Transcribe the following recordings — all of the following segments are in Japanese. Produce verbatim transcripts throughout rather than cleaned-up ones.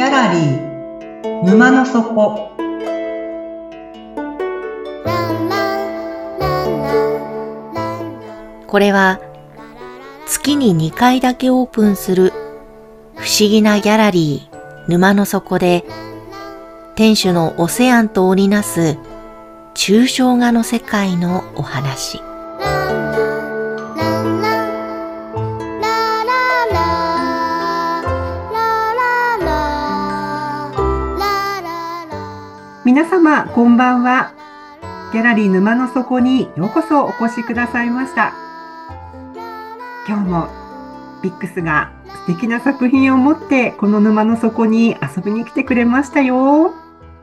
ギャラリー沼の底。 これは月ににかいだけオープンする不思議なギャラリー沼の底で、店主のオセアンと織りなす抽象画の世界のお話。 皆様こんばんは。ギャラリー沼の底にようこそお越しくださいました。今日もビックスが素敵な作品を持ってこの沼の底に遊びに来てくれましたよ。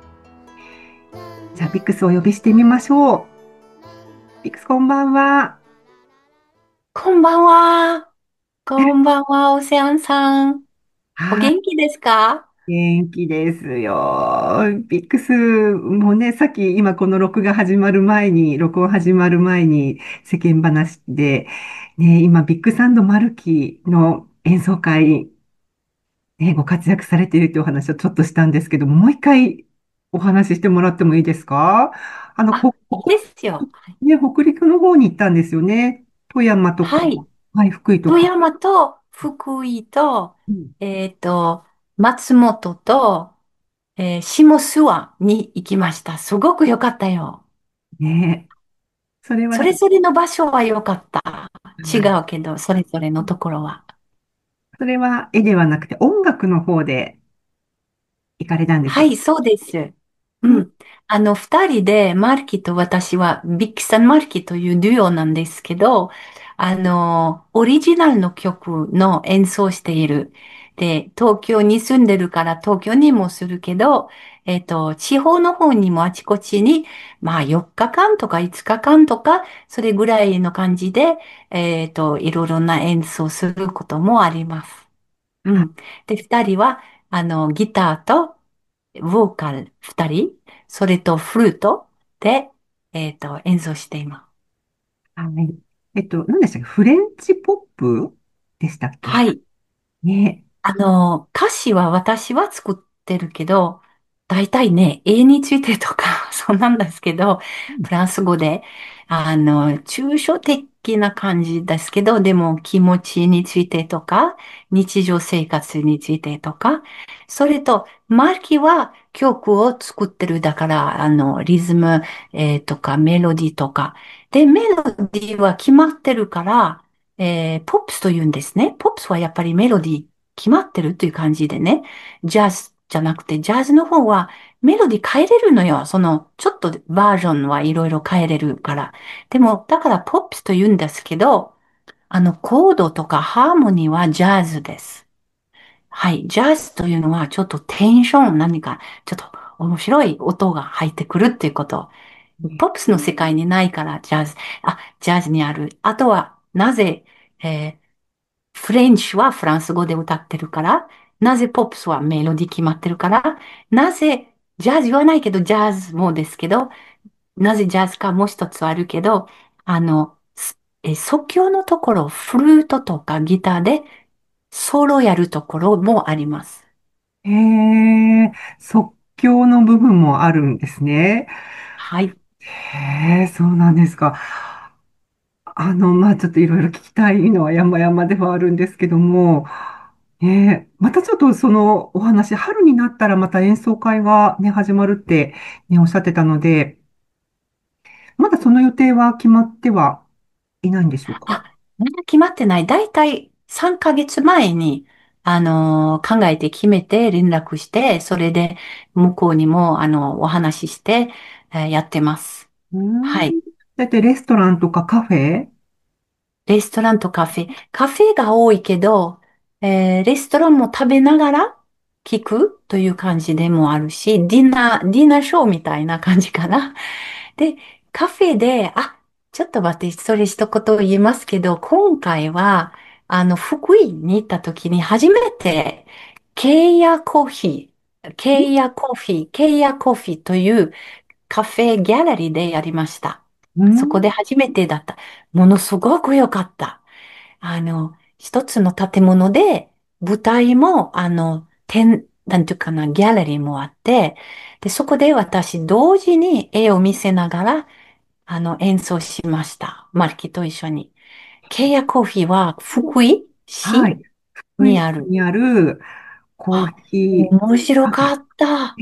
じゃあビックスをお呼びしてみましょう。ビックスこんばんは。 こんばんは。こんばんは、オセアンさん。おはい、 元気ですか？ 元気ですよ。ビックスもね、さっき今この録画始まる前に、録音始まる前に世間話で、ね、今ビッグサンドマルキの演奏会、ね、ご活躍されているというお話をちょっとしたんですけど、もう一回お話ししてもらってもいいですか？あの、 あ、 こ、 いいですよ。 ね、北陸の方に行ったんですよね。富山とか、 はい。 はい、福井とか。 富山と福井と、 うん、 えっと、松本と、えー下諏訪に行きました。すごく良かったよ。 ね、それはなんか、 それぞれの場所は良かった。違はい、 うけど、それぞれのところは。 それは絵ではなくて音楽の方で行かれたんですか？ はい、そうです。 うん、 うん。あの、二人で、マルキと私は、ビッキさんマルキというデュオなんですけど、あの、オリジナルの曲の演奏している。で、東京に住んでるから東京にもするけど、えっと、地方の方にもあちこちに、まあよっかかんとかいつかかんとか、それぐらいの感じで、えっと、いろいろな演奏することもあります。うはん。で、二人は、あの、ギターと、ボーカル二人、それとフルートで、えっと、演奏しています。 い。えっと、何でしたっけ？フレンチポップでしたっけ？ はい。 ね。 あの、歌詞は私は作ってるけど、大体ね、絵についてとか、そうなんですけど、 うん、 フランス語で、あの、抽象的な感じですけど、でも気持ちについてとか、日常生活についてとか、それと、マーキは曲を作ってるだから、あの、リズム、えーとか、メロディーとか。で、メロディーは決まってるから、えーポップスと言うんですね。ポップスはやっぱりメロディー決まってるっていう感じでね、ジャズじゃなくて、ジャズの方はメロディー変えれるのよ。その、ちょっとバージョンはいろいろ変えれるから。でも、だからポップスと言うんですけど、あの、コードとかハーモニーはジャズです。はい。ジャズというのはちょっとテンション、何か、ちょっと面白い音が入ってくるっていうこと。ポップスの世界にないからジャズ、あ、ジャズにある。あとは、なぜ、えーフレンチはフランス語で歌ってるから、なぜポップスはメロディ決まってるから、なぜジャズ言わないけど、ジャズもですけど、なぜジャズかもう一つあるけど、あの、すえ、即興のところ、フルートとかギターでソロやるところもあります。 へえ、即興の部分もあるんですね。 はい。 へえ、そうなんですか。あの、まあ、ちょっといろいろ聞きたいのは山々ではあるんですけども、ええ、またちょっとそのお話、春になったらまた演奏会がね、始まるって、ね、おっしゃってたので、まだその予定は決まってはいないんでしょうか？ あ、まだ決まってない。だいたいさんかげつまえに、あのー考えて決めて連絡して、それで向こうにも、あの、お話しして、えーやってます。 うーん。 はい。 だってレストランとかカフェ？ レストランとカフェ。カフェが多いけど、えーレストランも食べながら聞くという感じでもあるし、ディナー、ディナーショーみたいな感じかな。で、カフェで、あ、ちょっと待って、それ一言言いますけど、今回は、あの、福井に行った時に初めて、ケイヤコーヒー、ケイヤコーヒー、ケイヤコーヒーというカフェギャラリーでやりました。 うん。 そこで初めてだった。ものすごく良かった。あの、一つの建物で、舞台も、あの、天、 なんていうかな、ギャラリーもあって、で、そこで私同時に絵を見せながら、あの、演奏しました。マルキと一緒に。ケイヤコーヒーは福井市はい。福井にある。 市にあるコーあ、 ヒ面白かー。 った。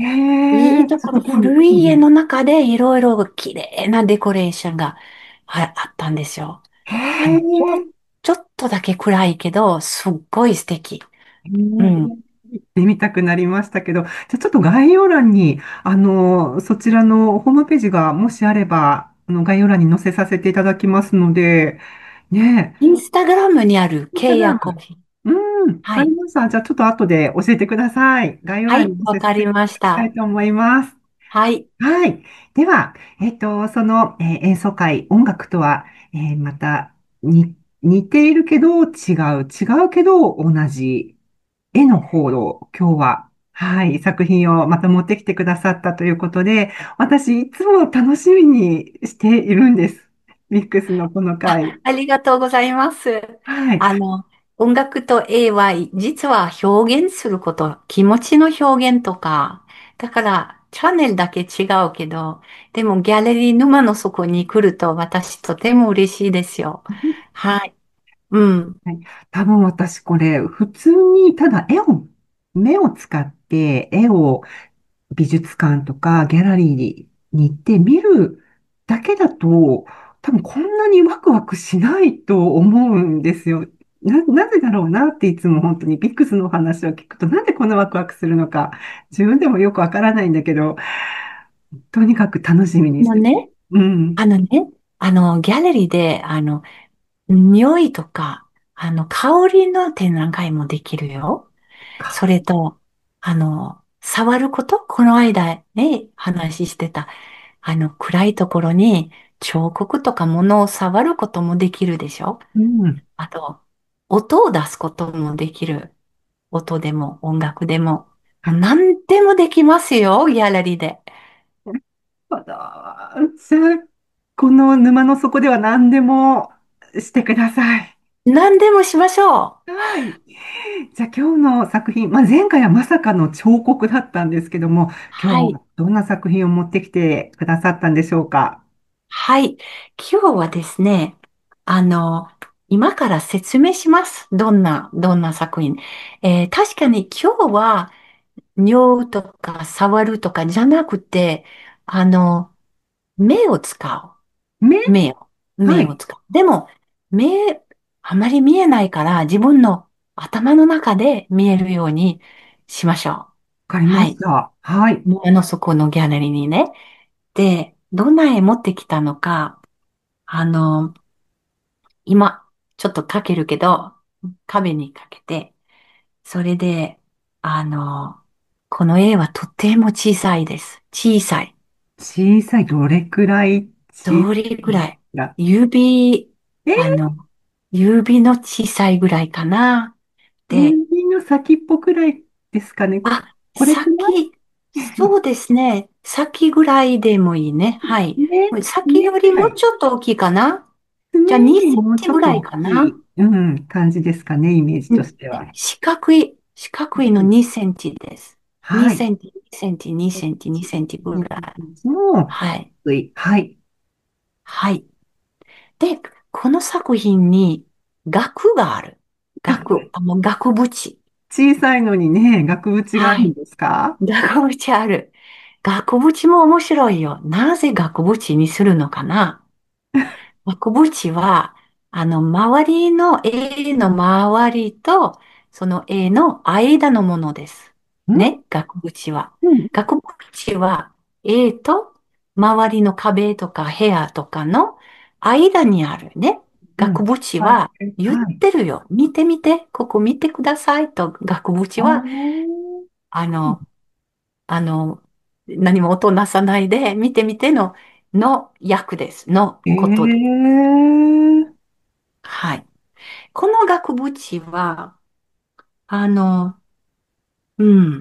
えいいえ、 ところ、 ちょっと今度、 古い家うん、 の中でいろいろ綺麗なデコレーションがあ、あったんですよ。 へあの、ちえ、 ょ、ちょっとだけ暗いけど、すっごい素敵。 えーうん。 行ってみたくなりましたけど、じゃあちょっと概要欄に、あの、そちらのホームページがもしあれば、あの、概要欄に載せさせていただきますので、ねインスタグラムにあるインスタケイグラム。 ヤコーヒー。 うん、わはい。 かりました。じゃあちょっと後で教えてください。概要はい、 欄に載せさせていわかりましただきたいた。 と思います。 はい。 はい。では、えっと、その、えー演奏会、音楽とは、えーまた、に、似ているけど違う、違うけど同じ絵の方を今日は、はい、作品をまた持ってきてくださったということで、私、いつも楽しみにしているんです。ミックスのこのあ、 回。 ありがとうございます。 はい。 あの、音楽と絵は実は表現すること、気持ちの表現とか、だからチャンネルだけ違うけど、でもギャラリー沼の底に来ると私とても嬉しいですよ。はい。うん。 はい、多分私これ、普通にただ絵を、目を使って絵を美術館とかギャラリーに行って見るだけだと、多分こんなにワクワクしないと思うんですよ。な、なぜだろうなっていつも本当にビックスのお話を聞くと、なんでこんなワクワクするのか、自分でもよくわからないんだけど、とにかく楽しみにしてます。 あのね、 うん。 あのね、あの、ギャラリーで、あの、匂いとか、あの、香りの展覧会もできるよ。それと、あの、触ること、この間ね、話してた、あの、暗いところに彫刻とか物を触ることもできるでしょ。 うん。 あと、音を出すこともできる。音でも音楽でも。もう何でもできますよ、ギャラリーで。 ほど。じゃあ、この沼の底では何でもしてください。 何でもしましょう。 はい。じゃあ今日の作品、まあ、前回はまさかの彫刻だったんですけども、今はい。 日はどんな作品を持ってきてくださったんでしょうか。 はい。今日はですね、あの、今から説明します。どんな、どんな作品。えー確かに今日は、匂うとか触るとかじゃなくて、あの、目を使目、 う。目を。 はい。 目を使う。でも、目、あまり見えないから、自分の頭の中で見えるようにしましょう。 わかりまはい。 した。はい。 あの、そこのギャラリーにね。で、どんな絵持ってきたのか、あの、今、ちょっとかけるけど、壁にかけて、それで、あの、この絵はとても小さいです。小さい。 小さい、どれくらい小さどれいんでぐらい？ すか？ 指、 えー、 あの、指の小さいぐらいかな。で、 指の先っぽくらいですかね。 あ、 これくら先、 い？ そうですね。先ぐらいでもいいね。はい。 目、 先より目くらい。 もちょっと大きいかな。じゃあ爪よ 2センりもうちょっと大チぐらいかな。 きい、うん、感じですかね、イメージとうんしては。 四角い、四角いのうん、 にセンチです。2 はい。 センチ、にセンチ、にセンチ、にセンチぐらい。 の、 はい。 はい。 はい。で、この作品に額がある。額、あの、額縁。 小さいのにね、額縁があはい。 るんですか？ 額縁ある。額縁も面白いよ。なぜ額縁にするのかな？額縁は、あの、周りの絵の周りと、その絵の間のものです。 んね、額縁は。 うん。 額縁は、絵と周りの壁とか部屋とかの間にあるね。額うん。 縁はい。 は言っはい。 てるよ。見てみて、ここ見てくださいと、額縁あは、 ー、 あの、あの、何も音なさないで、見てみての、の訳です。のえことです。 ー、 はい。この額縁は、あの、うん、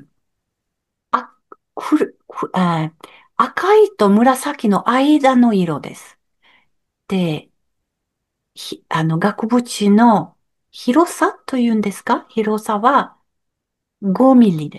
あ、くる、く、あ、赤いと紫の間の色です。で、ひ、あの、額縁の広さというんですか？広さはごミリです。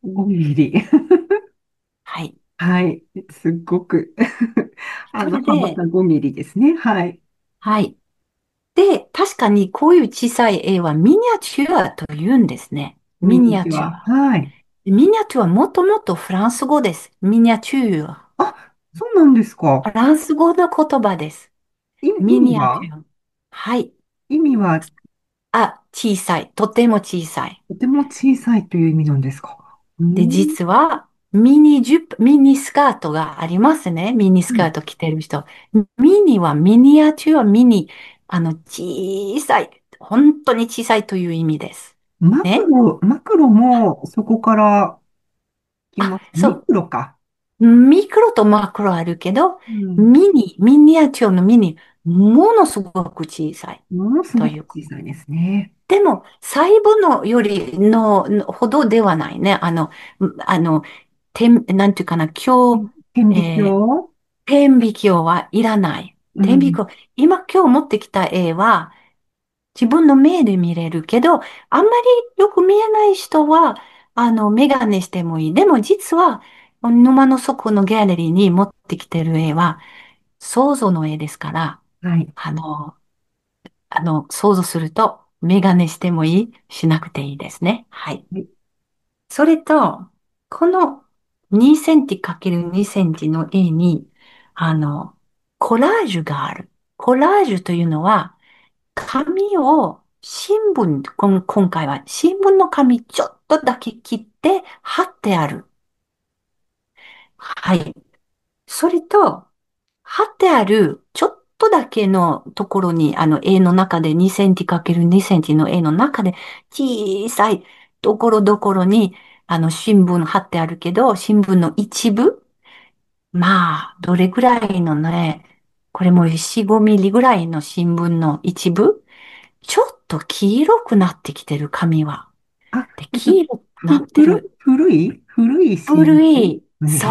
ごミリ。 はい。 はい。すっごくあその、 れで、 幅がごミリですね。はい。 はい。で、確かにこういう小さい絵はミニアチュアと言うんですね。ミミニニチュア。 アチュア。 はい。 ミニアチュアはもともとフランス語です。ミニアチュア。 あ、そうなんですか。 フランス語の言葉です。 い、意ミ味はニアチュア。はい。 意味はあ、小さい。とても小さい。 とても小さいという意味なんですか。うで、 ん。 実は、ミニジュップ、ミニスカートがありますね。ミニスはい。 カート着てる人。ミニはミニアチュア、ミニ、あの、小さい。本当に小さいという意味です。 マクね。 ロ、マクロもそこから来あ、 ます。ミそクロか。 う。ミクロとマクロあるけど、 うん。 ミニ、ミニアチュアのミニ、ものすごく小さいものすごくという小さいですね。 でも、細部のよりの、のほどではないね。あの、あの、点、なんていうかな、今顕日、 微えー鏡。 点引きはいらない。 うん。 点引き今今日持ってきた絵は自分の目で見れるけど、あんまりよく見えない人は、あの、メガネしてもいい。でも実は、沼の底のギャラリーに持ってきてる絵は、想像の絵ですから、 はい。 あの、あの、想像すると、メガネしてもいい、しなくていいですね。はい。 はい。 それと、このにセンチ × にセンチの絵に、あの、コラージュがある。コラージュというのは、紙を新聞、こん今回は新聞の紙ちょっとだけ切って貼ってある。はい。それと、貼ってある、ちょっとだけのところに、あの、絵の中でにセンチ × にセンチの絵の中で、小さいところどころに、あの、新聞貼ってあるけど、新聞の一部、まあ、どれぐらいのね、これもよん、ごミリぐらいの新聞の一部、ちょっと黄色くなってきてる、紙は。 あ、 で、 えっと、 黄色くなふ、古い、 ってる。 古い、古い新古い。 聞。 そう。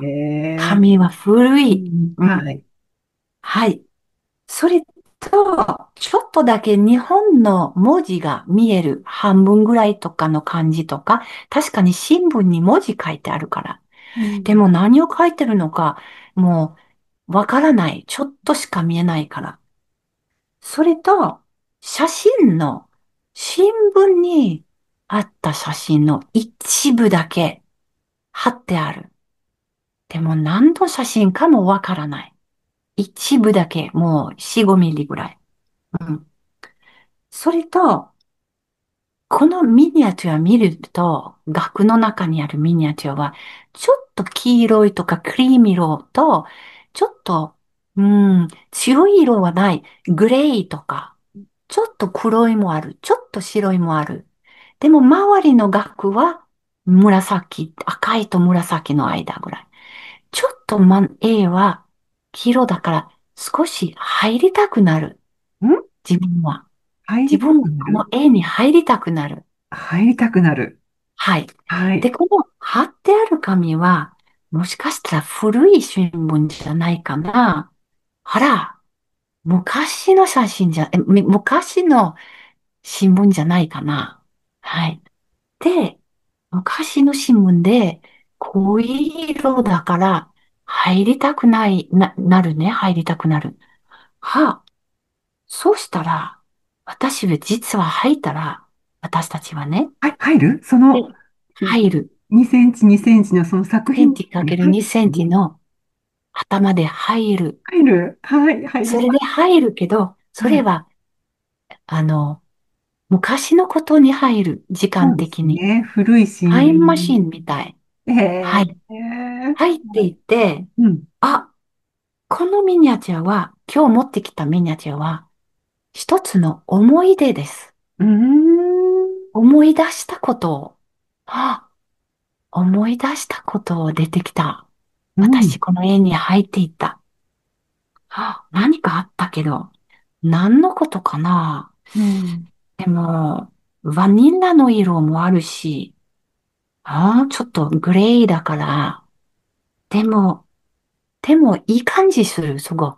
ええ。 紙は古い。 うん、 うん。 はい。 はい。それと、ちょっとだけ日本の文字が見える半分ぐらいとかの漢字とか、確かに新聞に文字書いてあるから。 うん。 でも何を書いてるのか、もうわからない。ちょっとしか見えないから。それと、写真の、新聞にあった写真の一部だけ貼ってある。でも何の写真かもわからない。一部だけ、もうよん、ごミリぐらい。うん。それと、このミニアチュア見ると、額の中にあるミニアチュアは、ちょっと黄色いとかクリーム色と、ちょっと、うん、強い色はない、グレーとか、ちょっと黒いもある、ちょっと白いもある。でも周りの額は紫、赤いと紫の間ぐらい。ちょっと、ま、A は黄色だから少し入りたくなる。 ん自分は。自入りた分はこのくなる。 A に入りたくなる。 入りたくなる。 はい。で、 はい。 この貼ってある紙は、もしかしたら古い新聞じゃないかな。あら、昔の写真じゃ、え、み昔の新聞じゃないかな。はい。で、昔の新聞で、濃い色だから、入りたくない、な、なるね。入りたくなる。はあ、そうしたら、私は実は入ったら、私たちはね、 はい、入るそで、 の、 入る。 にセンチ、にセンチのその作品センチかに入っけるにセンチて、 の頭で入る。 入る。はい、入りそれでます。 入るけど、そはい。 れは、あの、昔のことに入る。時そうで間的に。 すね。古い新タイムマシ聞。 ンみたい。 ええはい。 ええ。 入っていって、 うん。 あ、このミニアチュアは、今日持ってきたミニアチュアは、一つの思い出です。 うーん。 思い出したことを、あ、思い出したことを出てきた。 うん。 私、この絵に入っていった。あ、何かあったけど、何のことかな。 うん。 でも、バニラの色もあるし、ああ、ちょっとグレーだから、でも、でもいい感じする、すごく。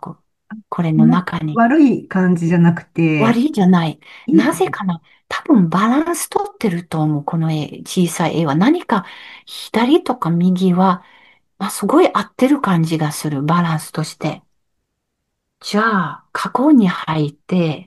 これのな中に。 悪い感じじゃなくて、 悪いじゃない。ないい感じ。 ぜかな。多分バランス取ってると思う。この絵、小さい絵は。何か左とか右は、まあ、すごい合ってる感じがする。バランスとして。じゃあ、過去に入って、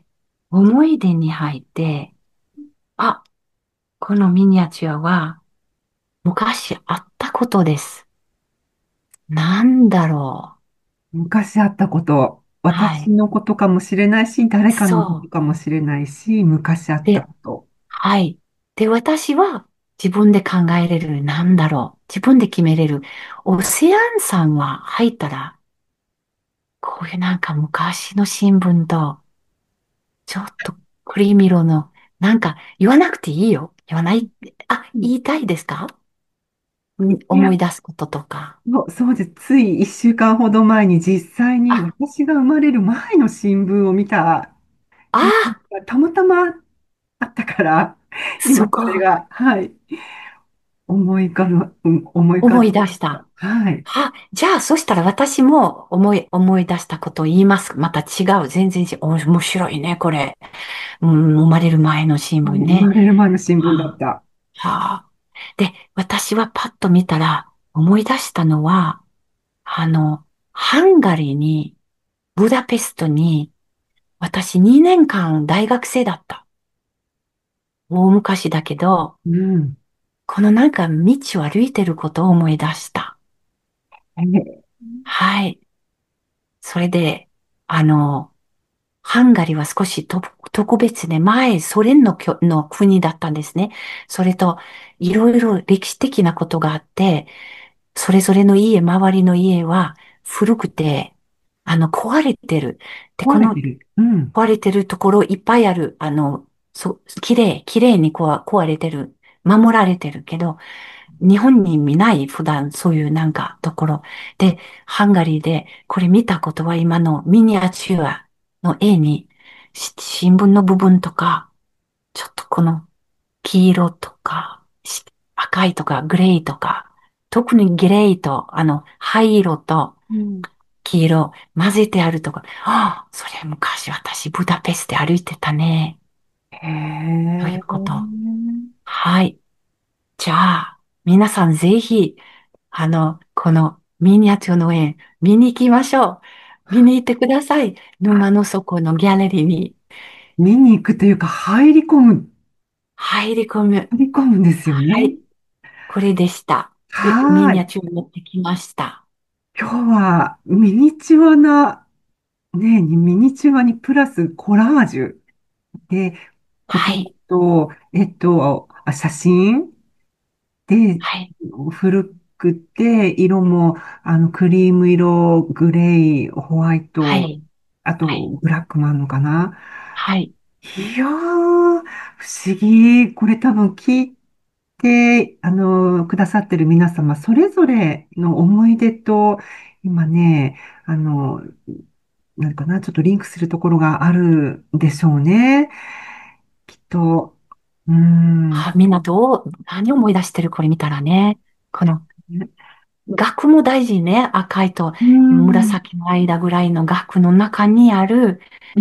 思い出に入って、あ、このミニアチュアは昔あったことです。なんだろ昔あったこと、 う。はい。 私のことかもしれないし、誰かのこそう。 とかもしれないし、昔あったで、 こと。 はい。で、私は自分で考えれる。なんだろう。自分で決めれる。オセアンさんは入ったら、こういうなんか昔の新聞と、ちょっとクリーム色の、なんか言わなくていいよ。言わない。あ、 うん。 言いたいですか？んいや、 思い出すこととか。 そうそうです。ついいっしゅうかんほど前に実際にあ、 私が生まれる前の新聞を見た記憶あがたまたまあったから、今すごい。 それが、はい、思い浮かぶ、うん思い浮か思いびま出した。 した。はい。 は、じゃあ、そしたら私も思い、思い出したことを言います。また違う。全然違う。お面白いね、これ。うん、生まれる前の新聞ね。 生まれる前の新聞だっはた。 あ、はあ。で、私はパッと見たら、思い出したのは、あの、ハンガリーに、ブダペストに、私にねんかん大学生だった。大昔だけど、 うん。 このなんか道を歩いてることを思い出した。 えはい。それで、あの、ハンガリーは少しと特別で、前、ソ連のきょの国だったんですね。それと、いろいろ歴史的なことがあって、それぞれの家、周りの家は古くて、あの、壊れてる。で、この壊れてる。うん。 壊れてるところいっぱいある。あの、そ、綺麗、綺麗に壊壊れてる。守られてるけど、日本に見ない普段そういうなんかところで、ハンガリーでこれ見たことは今のミニアチュアの絵にし新聞の部分とか、ちょっとこの黄色とかし赤いとかグレーとか、特にグレーとあの灰色とうん。 黄色混ぜてあるとか、ああ、それ昔私ブダペストで歩いてたね。 へというえ。 こと。はい。じゃあ、皆さんぜひ、あの、このミニアチュアの絵、見に行きましょう。見に行ってください。沼の底のギャラリーに見に行くというか、入り込む、 入り込む。 入り込むんですよね。 はい。これでした。えミはーい。 ニアチュア持ってきました。 今日はミニチュアな、ね、ミニチュアにプラスコラージュで、言葉はい。 と、えっと、あ、写真で、 はい。 古くて、色も、あの、クリーム色、グレー、ホワイト、 はい。 あと、 はい。 ブラックもあるのかな。 はい。 いやー、不思議。これ多分聞いて、あの、くださってる皆様、それぞれの思い出と、今ね、あの、なんかな、ちょっとリンクするところがあるでしょうね。きっと。うーん。 あ、みんなどう、何思い出してるこれ見たらね。この、額も大事ね。赤いとうーん。 紫の間ぐらいの額の中にある、 うん。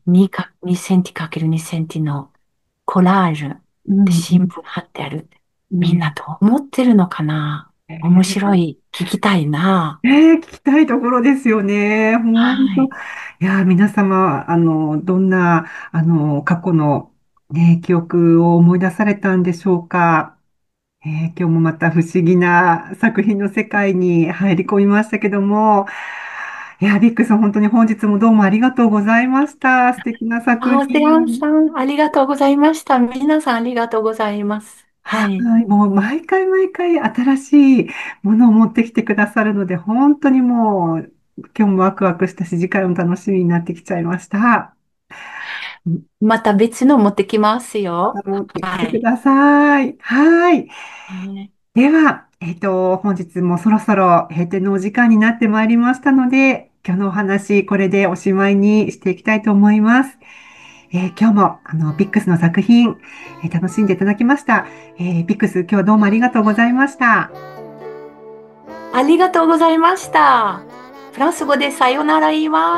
にか、にセンチかけるにセンチのコラージュでうん。 新聞貼ってある。みんなうん。 どう思ってるのかな？面白い。聞きたいな。 えー、聞きたいところですよね。本当。 はい。 いやー、皆様、あの、どんな、あの、過去の、ね、記憶を思い出されたんでしょうか。えー今日もまた不思議な作品の世界に入り込みましたけども、いやー、ビックさん、本当に本日もどうもありがとうございました。素敵な作あ、オセアン品。 さん、ありがとうございました。皆さんありがとうございます。はい。 はい、もう毎回毎回新しいものを持ってきてくださるので、本当にもう今日もワクワクしたし、次回も楽しみになってきちゃいました。 また別の持ってきますよ。 また持ってきはい。 てください。はい。 ねでは、えっと、本日もそろそろ閉店のお時間になってまいりましたので、今日のお話、これでおしまいにしていきたいと思います。えー今日も、あの、ピックスの作品、えー楽しんでいただきました。えーピックス、今日はどうもありがとうございました。 ありがとうございました。フランス語でさよなら言います。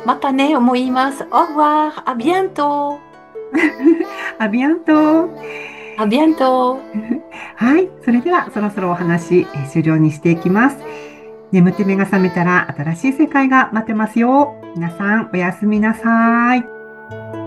またね、思います。Au revoir, à bientôt, アビアント。 à bientôt. はい。それでは、そろそろお話、えー終了にしていきます。眠って目が覚めたら、新しい世界が待ってますよ。皆さん、おやすみなさい。